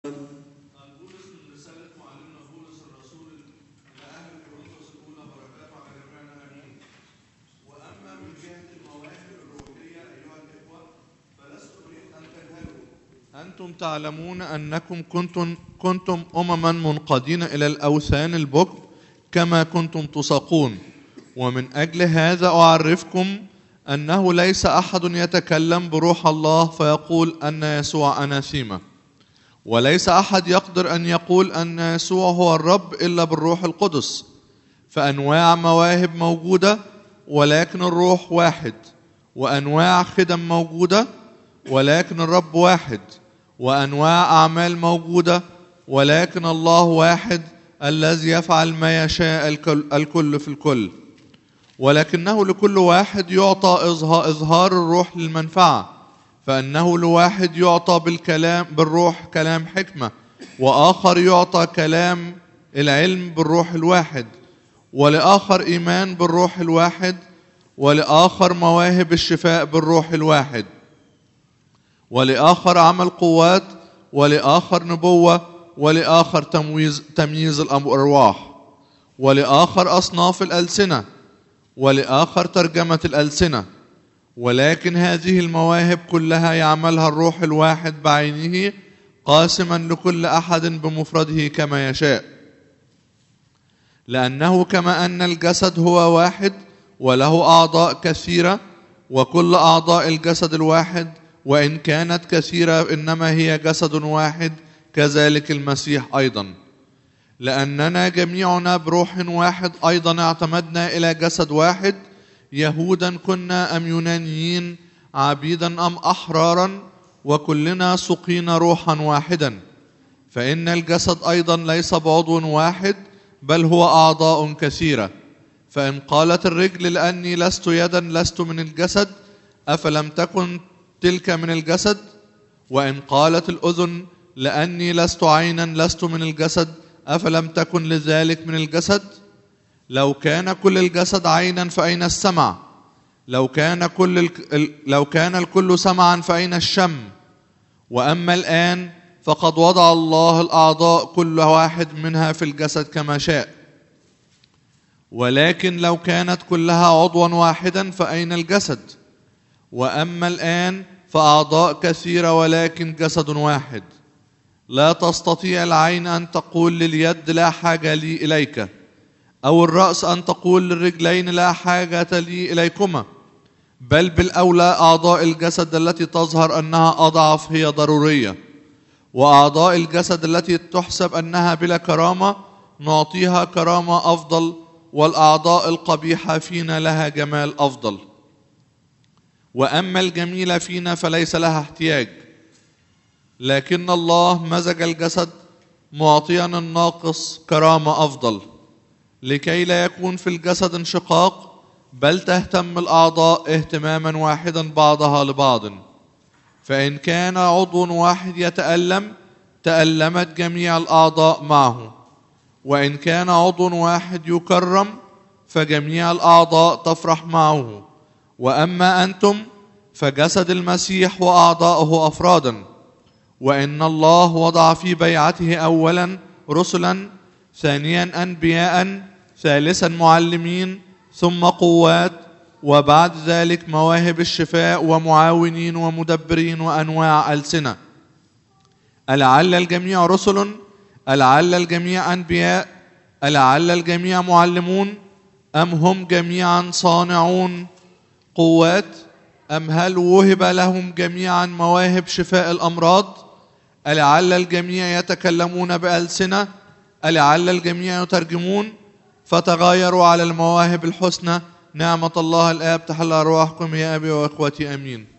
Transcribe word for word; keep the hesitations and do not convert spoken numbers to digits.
أنتم تعلمون أنكم كنتم, كنتم أمما منقادين إلى الأوثان البكر كما كنتم تساقون، ومن أجل هذا أعرفكم أنه ليس أحد يتكلم بروح الله فيقول أن يسوع أناثيما، وليس أحد يقدر أن يقول أن يسوع هو الرب إلا بالروح القدس. فأنواع مواهب موجودة ولكن الروح واحد، وأنواع خدم موجودة ولكن الرب واحد، وأنواع أعمال موجودة ولكن الله واحد الذي يفعل ما يشاء الكل في الكل. ولكنه لكل واحد يعطى إظهار الروح للمنفعة، فأنه لواحد يعطى بالكلام بالروح كلام حكمة، وآخر يعطى كلام العلم بالروح الواحد، ولآخر إيمان بالروح الواحد، ولآخر مواهب الشفاء بالروح الواحد، ولآخر عمل قوات، ولآخر نبوة، ولآخر تمييز, تمييز الأرواح، ولآخر أصناف الألسنة، ولآخر ترجمة الألسنة. ولكن هذه المواهب كلها يعملها الروح الواحد بعينه، قاسما لكل أحد بمفرده كما يشاء. لأنه كما أن الجسد هو واحد وله أعضاء كثيرة، وكل أعضاء الجسد الواحد وإن كانت كثيرة إنما هي جسد واحد، كذلك المسيح أيضا. لأننا جميعنا بروح واحد أيضا اعتمدنا إلى جسد واحد، يهودا كنا أم يونانيين، عبيدا أم أحرارا، وكلنا سقينا روحا واحدا. فإن الجسد أيضا ليس بعضو واحد بل هو أعضاء كثيرة. فإن قالت الرجل لأني لست يدا لست من الجسد، أفلم تكن تلك من الجسد؟ وإن قالت الأذن لأني لست عينا لست من الجسد، أفلم تكن لذلك من الجسد؟ لو كان كل الجسد عينا فأين السمع؟ لو كان كل ال... لو كان الكل سمعا فأين الشم؟ وأما الآن فقد وضع الله الأعضاء كل واحد منها في الجسد كما شاء. ولكن لو كانت كلها عضوا واحدا فأين الجسد؟ وأما الآن فأعضاء كثيرة ولكن جسد واحد. لا تستطيع العين أن تقول لليد لا حاجة لي إليك، أو الرأس أن تقول للرجلين لا حاجة لي إليكما، بل بالأولى أعضاء الجسد التي تظهر أنها أضعف هي ضرورية، وأعضاء الجسد التي تحسب أنها بلا كرامة نعطيها كرامة أفضل، والأعضاء القبيحة فينا لها جمال أفضل. وأما الجميلة فينا فليس لها احتياج، لكن الله مزج الجسد معطيا الناقص كرامة أفضل، لكي لا يكون في الجسد انشقاق، بل تهتم الأعضاء اهتماما واحدا بعضها لبعض. فإن كان عضو واحد يتألم تألمت جميع الأعضاء معه، وإن كان عضو واحد يكرم فجميع الأعضاء تفرح معه. وأما أنتم فجسد المسيح وأعضاؤه أفرادا، وإن الله وضع في بيعته أولا رسلا، ثانيا أنبياء، ثالثا معلمين، ثم قوات، وبعد ذلك مواهب الشفاء ومعاونين ومدبرين وأنواع ألسنة. ألعل الجميع رسل؟ ألعل الجميع أنبياء؟ ألعل الجميع معلمون؟ أم هم جميعا صانعون قوات؟ أم هل وهب لهم جميعا مواهب شفاء الأمراض؟ ألعل الجميع يتكلمون بألسنة؟ ألعل الجميع يترجمون؟ فتغايروا على المواهب الحسنى. نعمة الله الآب تحل أرواحكم يا أبي وإخوتي، آمين.